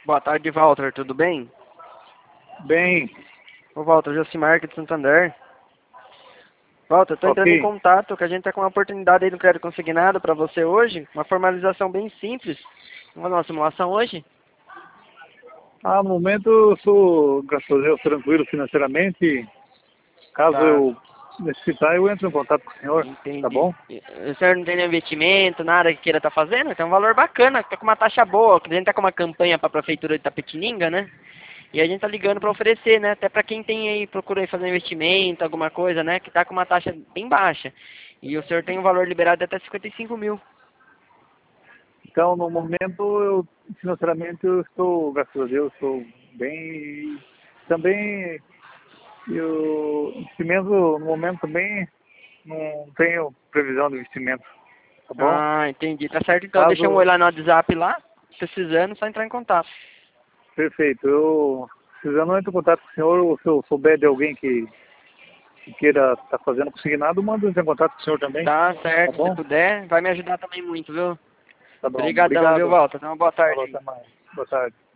Boa tarde, Walter. Tudo bem? Bem, Ô, Walter, Josimar aqui de Santander. Walter, eu tô entrando em ok. contato, que a gente tá com uma oportunidade aí no Crédito Consignado para você hoje. Uma formalização bem simples. Vamos fazer uma simulação hoje? No momento eu sou, graças a Deus, tranquilo financeiramente. Caso Tá, eu necessitar, eu entro em contato com o senhor, tá entendi. bom? O senhor não tem nenhum investimento, nada que queira estar fazendo? Tem um valor bacana, tá com uma taxa boa. A gente tá com uma campanha para a Prefeitura de Itapetininga, né? E a gente tá ligando para oferecer, né? Até para quem tem aí, procura aí fazer um investimento, alguma coisa, né? Que tá com uma taxa bem baixa. E o senhor tem um valor liberado de até 55 mil. Então, no momento, financeiramente, eu estou, graças a Deus, estou bem. E também, investimento, no momento também, não tenho previsão de investimento, tá bom? Ah, entendi. Tá certo, então deixa um oi Caso, lá no WhatsApp lá. Precisando, só entrar em contato. perfeito, precisando, eu entro em contato com o senhor, ou se eu souber de alguém que queira estar fazendo consignado, manda em contato com o senhor também, Tá tá certo, se bom? puder, vai me ajudar também muito, viu? Tá bom, Obrigadão, viu, obrigado. Walter? Então, uma boa tarde Falou, aí. até mais. Boa tarde.